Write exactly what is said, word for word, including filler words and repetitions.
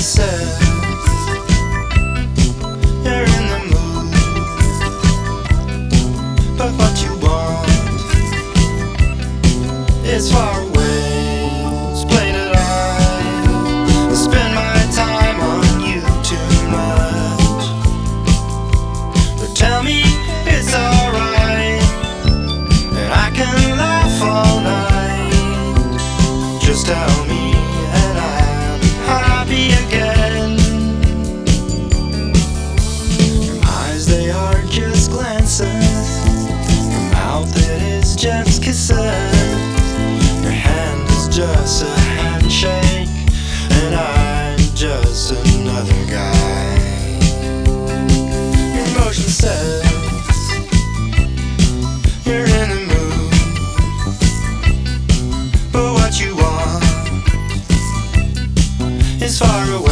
says you're in the mood, but what you want is far away. It's played it on. I spend my time on you too much, but tell me it's alright, and I can laugh all night. Just tell me and I'll be happy again. Your eyes, they are just glances, your mouth, it is just kisses, your hand is just a handshake, and I'm just another guy. Your emotion says you're in the mood, but what you want is far away.